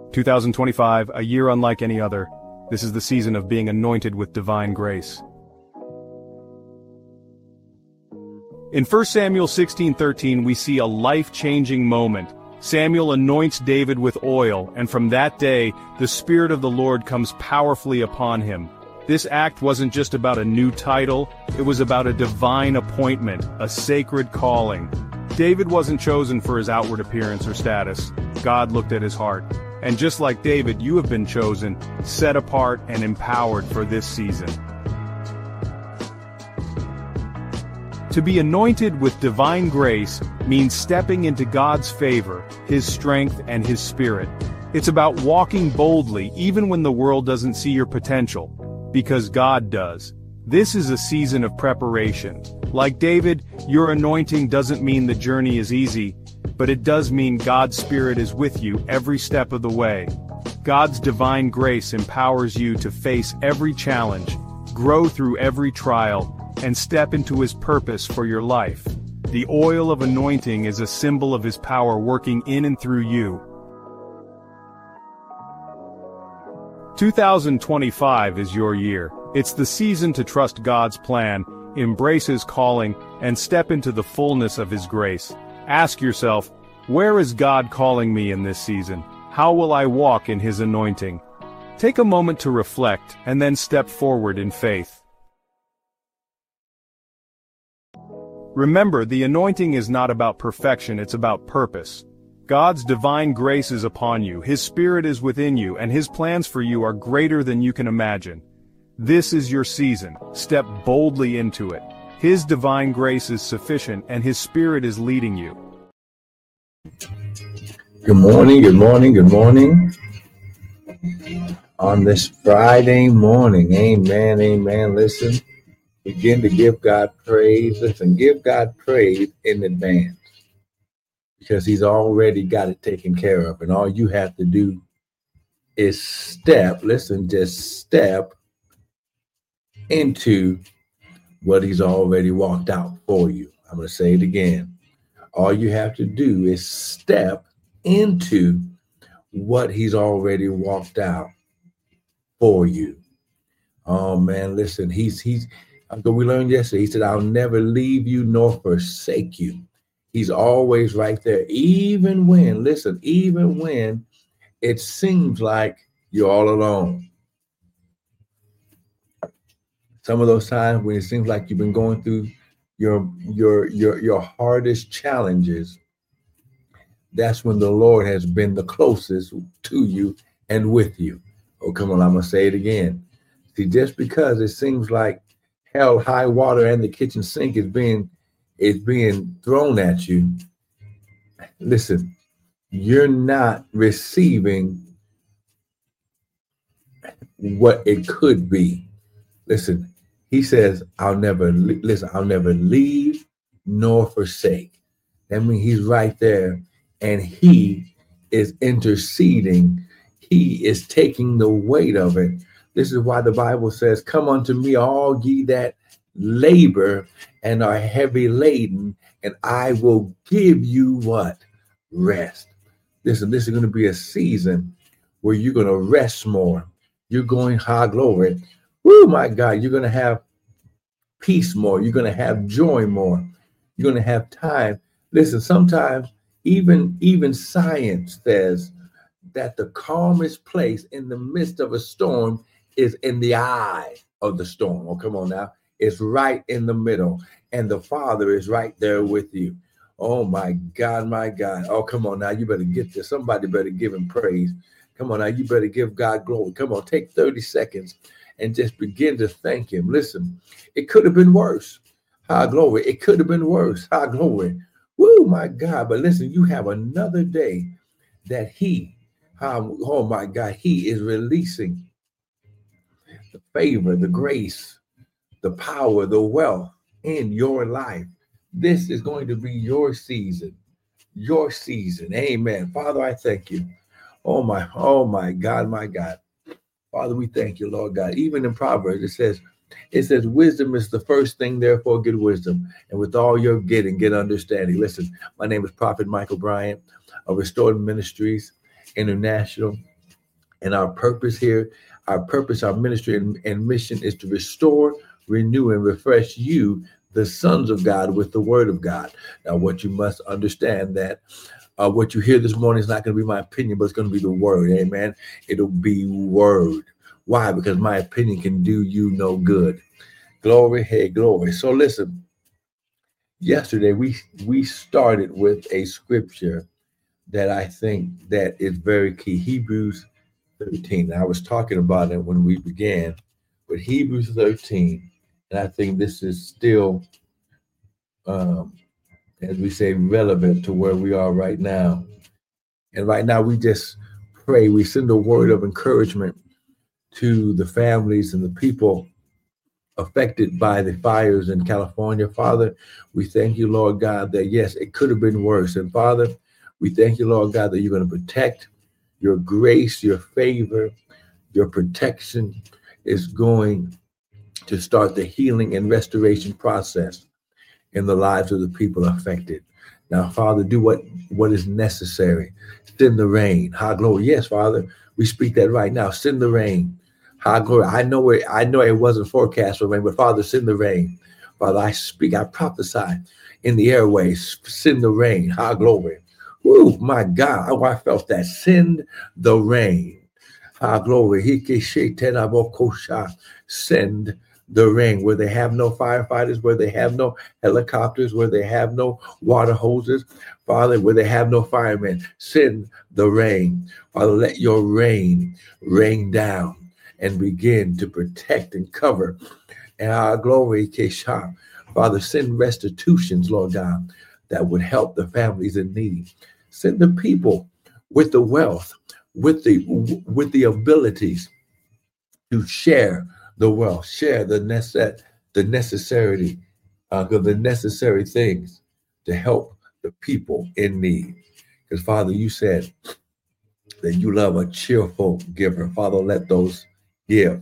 2025, a year unlike any other. This is the season of being anointed with divine grace. In 1 Samuel 16:13, we see a life-changing moment. Samuel anoints David with oil, and from that day, the Spirit of the Lord comes powerfully upon him. This act wasn't just about a new title, it was about a divine appointment, a sacred calling. David wasn't chosen for his outward appearance or status. God looked at his heart. And just like David, you have been chosen, set apart, and empowered for this season. To be anointed with divine grace means stepping into God's favor, His strength, and His Spirit. It's about walking boldly even when the world doesn't see your potential, because God does. This is a season of preparation. Like David, your anointing doesn't mean the journey is easy, but it does mean God's Spirit is with you every step of the way. God's divine grace empowers you to face every challenge, grow through every trial, and step into His purpose for your life. The oil of anointing is a symbol of His power working in and through you. 2025 is your year. It's the season to trust God's plan, embrace His calling, and step into the fullness of His grace. Ask yourself, where is God calling me in this season? How will I walk in His anointing? Take a moment to reflect, and then step forward in faith. Remember, the anointing is not about perfection, it's about purpose. God's divine grace is upon you, His Spirit is within you, and His plans for you are greater than you can imagine. This is your season. Step boldly into it. His divine grace is sufficient, and His Spirit is leading you. Good morning, good morning, good morning. On this Friday morning, amen, amen. Listen, begin to give God praise. Listen, give God praise in advance, because He's already got it taken care of. And all you have to do is just step into what He's already walked out for you. I'm going to say it again. All you have to do is step into what He's already walked out for you. Oh man, listen, we learned yesterday, He said, I'll never leave you nor forsake you. He's always right there, even when it seems like you're all alone. Some of those times when it seems like you've been going through your hardest challenges, that's when the Lord has been the closest to you and with you. Oh, come on, I'm going to say it again. See, just because it seems like hell, high water, and the kitchen sink is being thrown at you, listen, you're not receiving what it could be. Listen, He says, I'll never leave nor forsake. That means He's right there, and He is interceding. He is taking the weight of it. This is why the Bible says, come unto me, all ye that labor and are heavy laden, and I will give you what? Rest. Listen, this is going to be a season where you're going to rest more. You're going high glory. Woo, my God, you're going to have peace more. You're going to have joy more. You're going to have time. Listen, sometimes even science says that the calmest place in the midst of a storm is in the eye of the storm. Oh, come on now. It's right in the middle, and the Father is right there with you. Oh, my God, my God. Oh, come on now. You better get this. Somebody better give Him praise. Come on now. You better give God glory. Come on, take 30 seconds and just begin to thank Him. Listen, it could have been worse. High glory. It could have been worse. High glory. Woo, my God. But listen, you have another day that oh my God, He is releasing the favor, the grace, the power, the wealth in your life. This is going to be your season. Your season. Amen. Father, I thank you. Oh my God, my God. Father, we thank you, Lord God. Even in Proverbs, it says, wisdom is the first thing, therefore get wisdom. And with all you're getting, get understanding. Listen, my name is Prophet Michael Bryant of Restored Ministries International. And our purpose here, our purpose, our ministry and mission is to restore, renew, and refresh you, the sons of God, with the word of God. Now, what you must understand that what you hear this morning is not going to be my opinion, but it's going to be the word. Amen. It'll be word. Why? Because my opinion can do you no good. Glory, hey, glory. So listen, yesterday we started with a scripture that I think that is very key. Hebrews 13. I was talking about it when we began, but Hebrews 13, and I think this is still, as we say, relevant to where we are right now. And right now we just pray. We send a word of encouragement to the families and the people affected by the fires in California. Father, we thank you, Lord God, that yes, it could have been worse. And Father, we thank you, Lord God, that you're going to protect. Your grace, your favor, your protection is going to start the healing and restoration process in the lives of the people affected. Now, Father, do what is necessary. Send the rain. High glory. Yes, Father, we speak that right now. Send the rain. High glory. I know it wasn't forecast for rain, but Father, send the rain. Father, I speak, I prophesy in the airways. Send the rain. High glory. Oh, my God. Oh, I felt that. Send the rain. High glory. Send the rain where they have no firefighters, where they have no helicopters, where they have no water hoses. Father, where they have no firemen. Send the rain. Father, let your rain rain down and begin to protect and cover. And our glory, Kesha. Father, send restitutions, Lord God, that would help the families in need. Send the people with the wealth, with the abilities to share the wealth, share the necessary things to help the people in need. Because Father, you said that you love a cheerful giver. Father, let those give.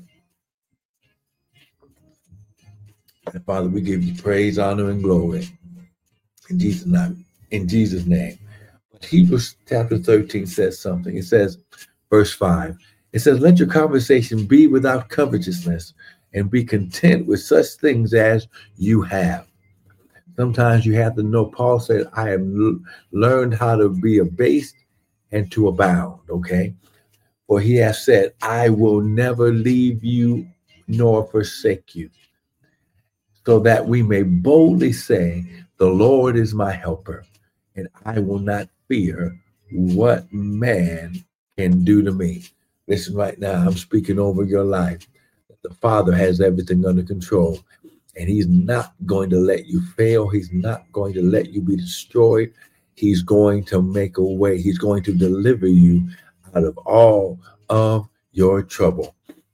And Father, we give you praise, honor, and glory in Jesus' name. In Jesus' name. But Hebrews chapter 13 says something. It says, verse 5, it says, let your conversation be without covetousness and be content with such things as you have. Sometimes you have to know, Paul said, I have learned how to be abased and to abound, okay? For he has said, I will never leave you nor forsake you, so that we may boldly say, the Lord is my helper, and I will not fear what man can do to me. Listen, right now, I'm speaking over your life. The Father has everything under control, and he's not going to let you fail. He's not going to let you be destroyed. He's going to make a way. He's going to deliver you out of all of your trouble.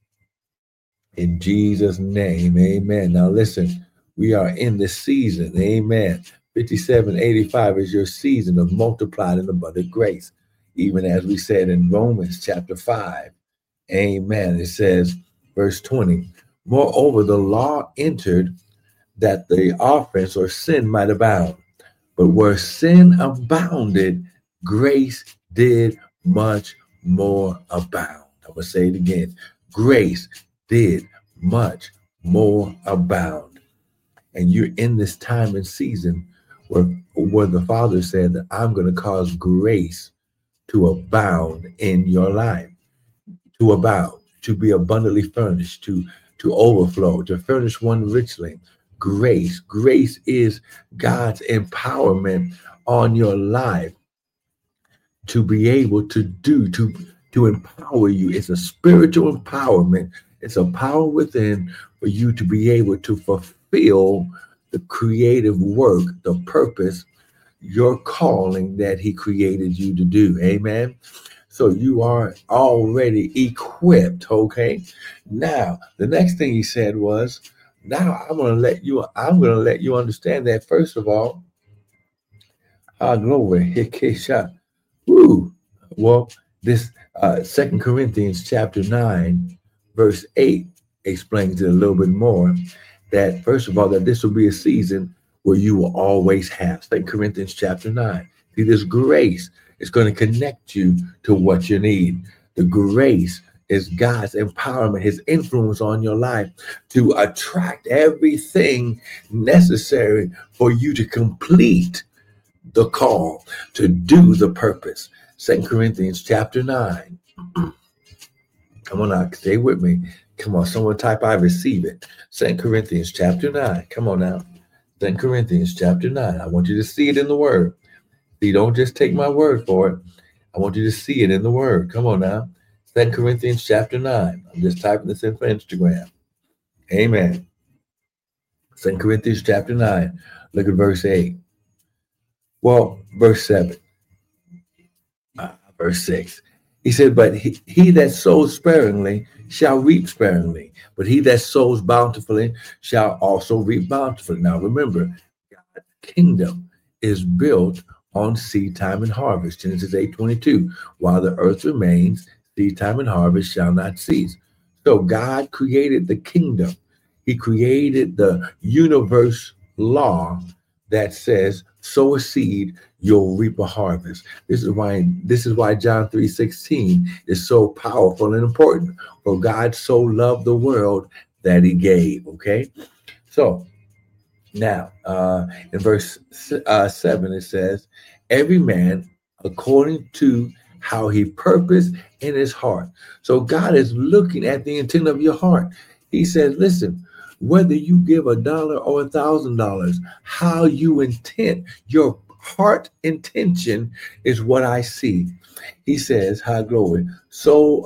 In Jesus' name, amen. Now listen, we are in this season, amen. 5785 is your season of multiplied and abundant grace. Even as we said in Romans chapter 5, amen. It says, verse 20, moreover, the law entered that the offense or sin might abound. But where sin abounded, grace did much more abound. I'm going to say it again. Grace did much more abound. And you're in this time and season where the Father said that I'm going to cause grace to abound in your life, to abound, to be abundantly furnished, to overflow, to furnish one richly. Grace is God's empowerment on your life to be able to do, to empower you. It's a spiritual empowerment. It's a power within for you to be able to fulfill the creative work, the purpose, your calling that he created you to do. Amen. So you are already equipped. Okay. Now, the next thing he said was, now I'm going to let you understand that, first of all, glory. Woo. Well, this 2 Corinthians chapter 9, verse 8 explains it a little bit more, that first of all, that this will be a season where you will always have. 2 Corinthians chapter 9. See, this grace is going to connect you to what you need. The grace is God's empowerment, his influence on your life to attract everything necessary for you to complete the call, to do the purpose. 2 Corinthians chapter 9. Come on now, stay with me. Come on, someone type, I receive it. 2 Corinthians chapter 9. Come on now. 2 Corinthians chapter 9. I want you to see it in the word. See, don't just take my word for it. I want you to see it in the word. Come on now. 2 Corinthians chapter 9. I'm just typing this in for Instagram. Amen. 2 Corinthians chapter 9. Look at verse 8. Well, verse 7. Verse 6. He said, but he that sows sparingly shall reap sparingly, but he that sows bountifully shall also reap bountifully. Now remember, God's kingdom is built on seed time and harvest. Genesis 8:22. While the earth remains, seed time and harvest shall not cease. So God created the kingdom. He created the universe law that says, sow a seed, you'll reap a harvest. This is why John 3:16 is so powerful and important. For God so loved the world that he gave. Okay. So now in verse 7, it says, every man according to how he purposed in his heart. So God is looking at the intent of your heart. He says, listen, whether you give $1 or $1,000, how you intend, your heart intention is what I see. He says, high glory. So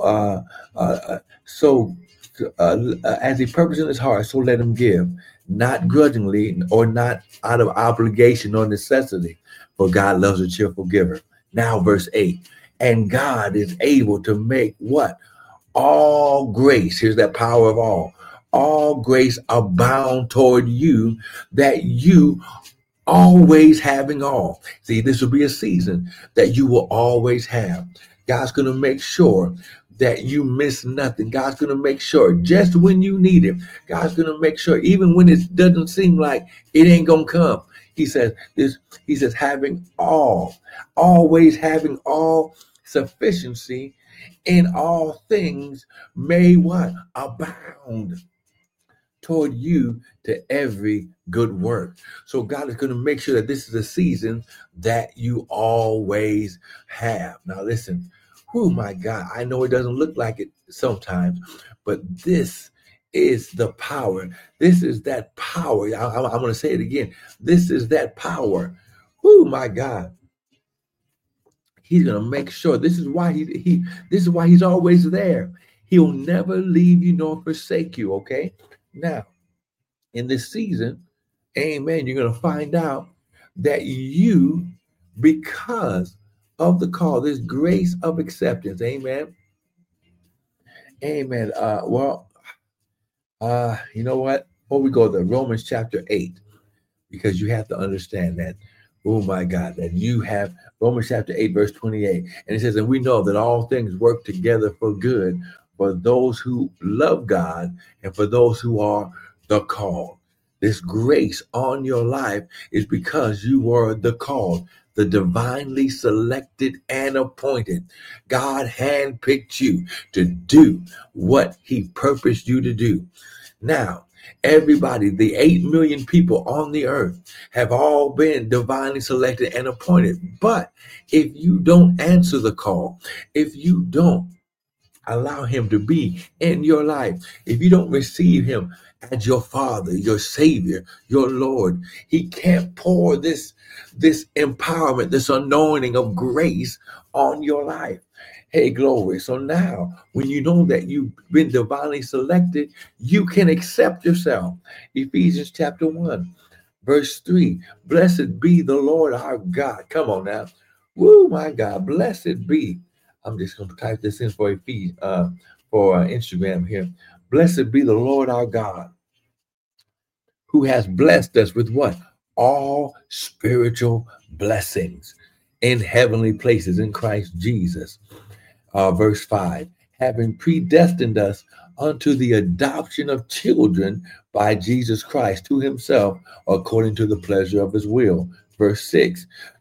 as he purposed in his heart, so let him give, not grudgingly or not out of obligation or necessity, for God loves a cheerful giver. Now, verse 8, and God is able to make what? All grace, here's that power of all grace abound toward you, that you always having all. See, this will be a season that you will always have. God's going to make sure that you miss nothing. God's going to make sure just when you need him. God's going to make sure even when it doesn't seem like it ain't going to come. He says having all, always having all sufficiency in all things may what? Abound toward you to every good work. So God is going to make sure that this is a season that you always have. Now listen, oh my God, I know it doesn't look like it sometimes, but this is the power. This is that power. I'm going to say it again. This is that power. Oh my God. He's going to make sure. This is why he's always there. He'll never leave you nor forsake you. Okay. Now, in this season, amen, you're going to find out that you, because of the call, this grace of acceptance, amen, amen. You know what? Before we go to Romans chapter 8, because you have to understand that, oh my God, that you have Romans chapter 8, verse 28. And it says, and we know that all things work together for good for those who love God and for those who are the called. This grace on your life is because you were the called, the divinely selected and appointed. God handpicked you to do what he purposed you to do. Now, everybody, the 8 million people on the earth have all been divinely selected and appointed. But if you don't answer the call, if you don't allow him to be in your life, if you don't receive him as your Father, your Savior, your Lord, he can't pour this empowerment, this anointing of grace on your life. Hey, glory. So now, when you know that you've been divinely selected, you can accept yourself. Ephesians chapter 1, verse 3. Blessed be the Lord our God. Come on now. Woo, my God. Blessed be. I'm just going to type this in for Instagram here. Blessed be the Lord our God, who has blessed us with what? All spiritual blessings in heavenly places in Christ Jesus. Verse 5, having predestined us unto the adoption of children by Jesus Christ to himself, according to the pleasure of his will. Verse 6,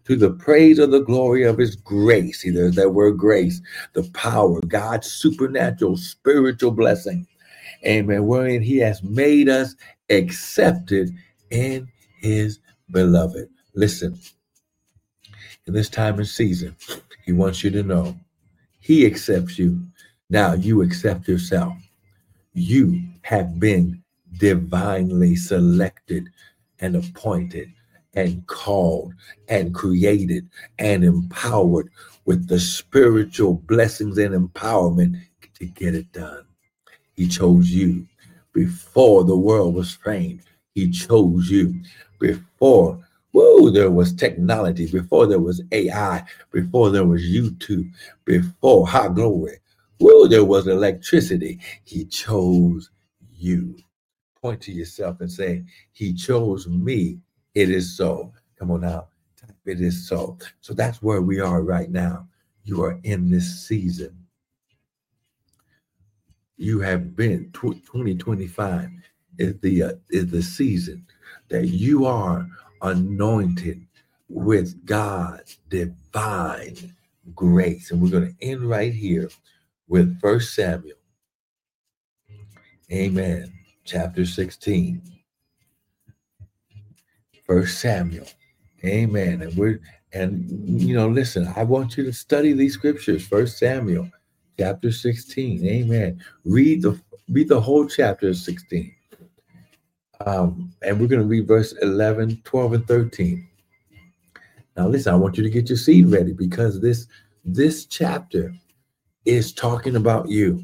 to the praise of the glory of his grace. See, there's that word grace, the power, God's supernatural, spiritual blessing. Amen. Wherein he has made us accepted in his beloved. Listen, in this time and season, he wants you to know he accepts you. Now you accept yourself. You have been divinely selected and appointed and called and created and empowered with the spiritual blessings and empowerment to get it done. He chose you before the world was framed. He chose you before there was technology, before there was AI, before there was YouTube, before, glory, there was electricity. He chose you. Point to yourself and say, he chose me. It is so. Come on now. It is so. So that's where we are right now. You are in this season. You have been 2025 is the season that you are anointed with God's divine grace. And we're going to end right here with 1 Samuel. Amen. Chapter 16. 1 Samuel. Amen. Listen, I want you to study these scriptures. 1 Samuel chapter 16. Amen. Read the whole chapter of 16. And we're going to read verse 11, 12, and 13. Now, listen, I want you to get your seed ready because this chapter is talking about you.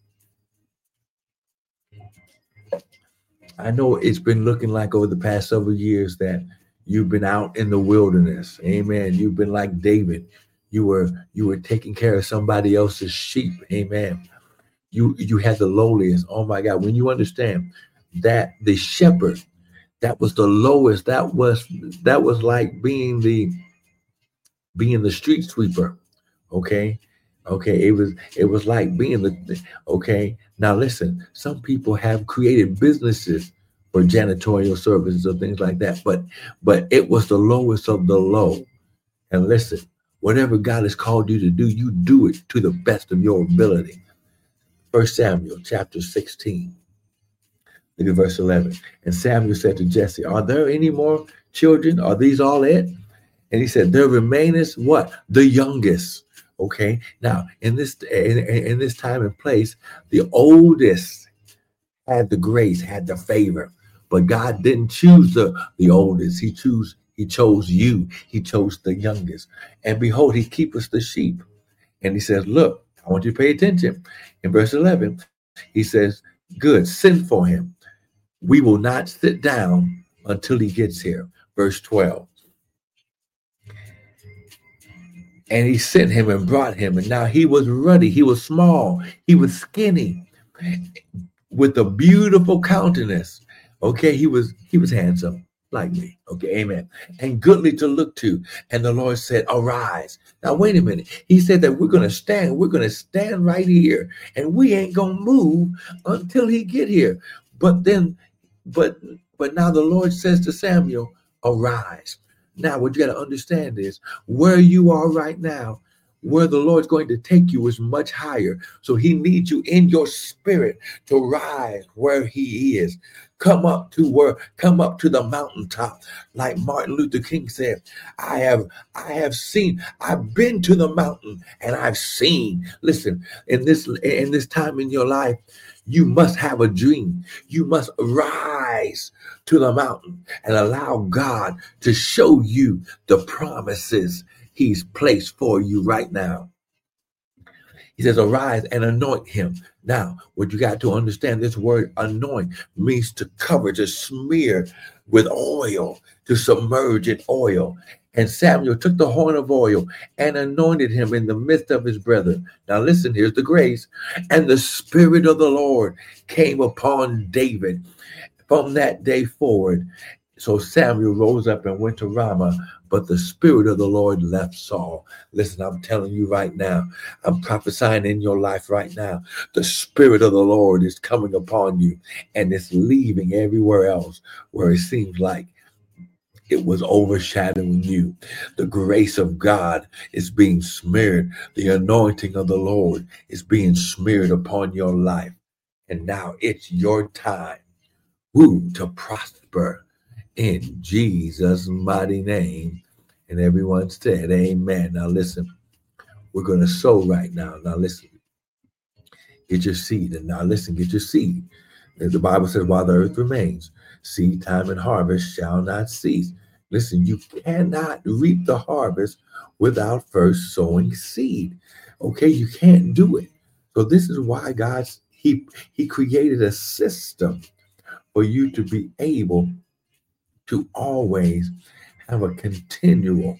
I know it's been looking like over the past several years that you've been out in the wilderness. Amen. You've been like David. You were taking care of somebody else's sheep. Amen. You had the lowliest. Oh my God. When you understand that the shepherd, that was the lowest, that was like being the street sweeper. Okay. It was like being okay. Now listen, some people have created businesses for janitorial services or things like that, but it was the lowest of the low. And listen, whatever God has called you to do, you do it to the best of your ability. 1 Samuel chapter 16. Look at verse 11. And Samuel said to Jesse, are there any more children? Are these all it? And he said, there remaineth what? The youngest. Okay. Now, in this time and place, the oldest had the grace, had the favor, but God didn't choose the oldest. He chose you. He chose the youngest. And behold, he keepeth the sheep. And he says, look, I want you to pay attention. In verse 11, he says, good, send for him. We will not sit down until he gets here. Verse 12. And he sent him and brought him. And now he was ruddy. He was small. He was skinny with a beautiful countenance. Okay. He was handsome like me. Okay. Amen. And goodly to look to. And the Lord said, arise. Now, wait a minute. He said that we're going to stand. We're going to stand right here and we ain't going to move until he get here. But now the Lord says to Samuel, arise. Now, what you got to understand is where you are right now, where the Lord's going to take you is much higher. So he needs you in your spirit to rise where he is. Come up to the mountaintop. Like Martin Luther King said, I have seen, I've been to the mountain and I've seen. Listen, in this time in your life, you must have a dream. You must rise to the mountain and allow God to show you the promises he's placed for you right now. He says, arise and anoint him. Now, what you got to understand, this word anoint means to cover, to smear with oil, to submerge in oil. And Samuel took the horn of oil and anointed him in the midst of his brethren. Now listen, here's the grace. And the Spirit of the Lord came upon David from that day forward. So Samuel rose up and went to Ramah, but the Spirit of the Lord left Saul. Listen, I'm telling you right now, I'm prophesying in your life right now. The Spirit of the Lord is coming upon you and it's leaving everywhere else where it seems like it was overshadowing you. The grace of God is being smeared. The anointing of the Lord is being smeared upon your life. And now it's your time, to prosper in Jesus' mighty name. And everyone said, amen. Now listen, we're going to sow right now. Now listen, get your seed. And now listen, get your seed. And the Bible says, while the earth remains, seed time and harvest shall not cease. Listen, you cannot reap the harvest without first sowing seed. Okay, you can't do it. So this is why he created a system for you to be able to always have a continual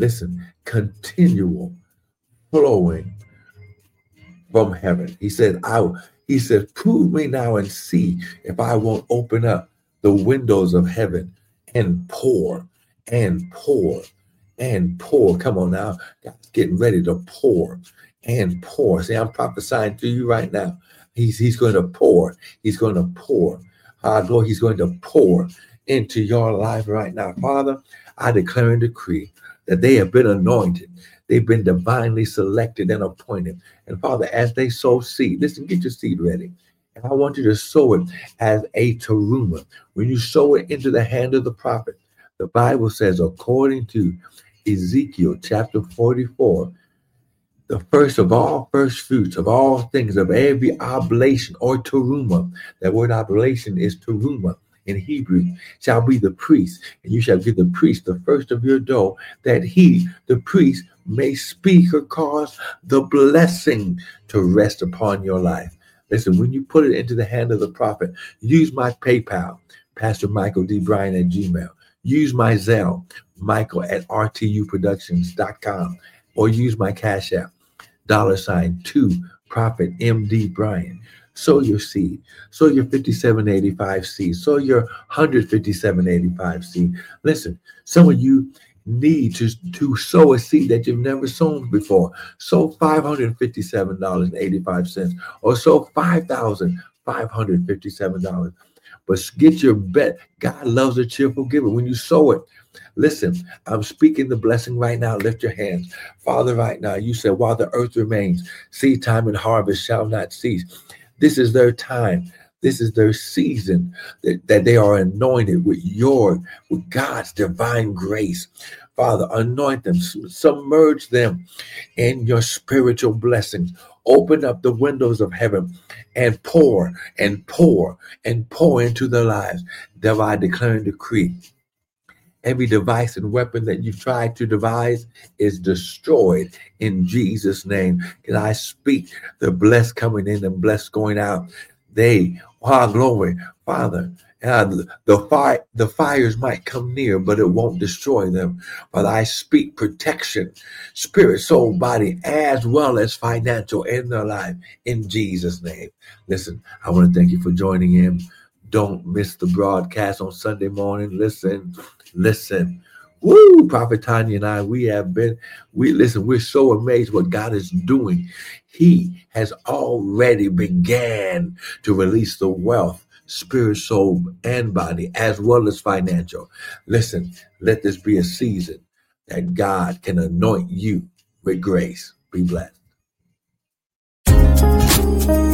flowing from heaven. He said, prove me now and see if I won't open up the windows of heaven and pour and pour and pour. Come on now. God's getting ready to pour and pour. See, I'm prophesying to you right now. He's going to pour. He's going to pour. Lord, he's going to pour into your life right now. Father, I declare and decree that they have been anointed. They've been divinely selected and appointed. And Father, as they sow seed, listen, get your seed ready. And I want you to sow it as a teruma. When you sow it into the hand of the prophet, the Bible says, according to Ezekiel chapter 44, the first of all first fruits of all things, of every oblation or teruma. That word oblation is teruma in Hebrew, shall be the priest. And you shall give the priest the first of your dough, that he, the priest, may speak or cause the blessing to rest upon your life. Listen, when you put it into the hand of the prophet, use my PayPal, Pastor Michael D. Bryan at Gmail. Use my Zelle, Michael at rtuproductions.com, or use my Cash App, $2 Prophet M.D. Bryan. Sow your seed. Sow your 5785 seed. Sow your 157.85 seed. Listen, some of you need to sow a seed that you've never sown before. Sow $557.85, or sow $5,557. But get your bet. God loves a cheerful giver. When you sow it, listen, I'm speaking the blessing right now. Lift your hands. Father, right now, you said, while the earth remains, seed time and harvest shall not cease. This is their time. This is their season that they are anointed with God's divine grace. Father, anoint them, submerge them in your spiritual blessings. Open up the windows of heaven and pour and pour and pour into their lives. Thereby I declare and decree, every device and weapon that you've tried to devise is destroyed in Jesus' name. And I speak the blessed coming in and blessed going out. Glory, Father, the fires might come near, but it won't destroy them. But I speak protection, spirit, soul, body, as well as financial in their life, in Jesus' name. Listen, I want to thank you for joining in. Don't miss the broadcast on Sunday morning. Listen. Woo! Prophet Tanya and I, we're so amazed what God is doing. He has already began to release the wealth, spirit, soul, and body, as well as financial. Listen, let this be a season that God can anoint you with grace. Be blessed.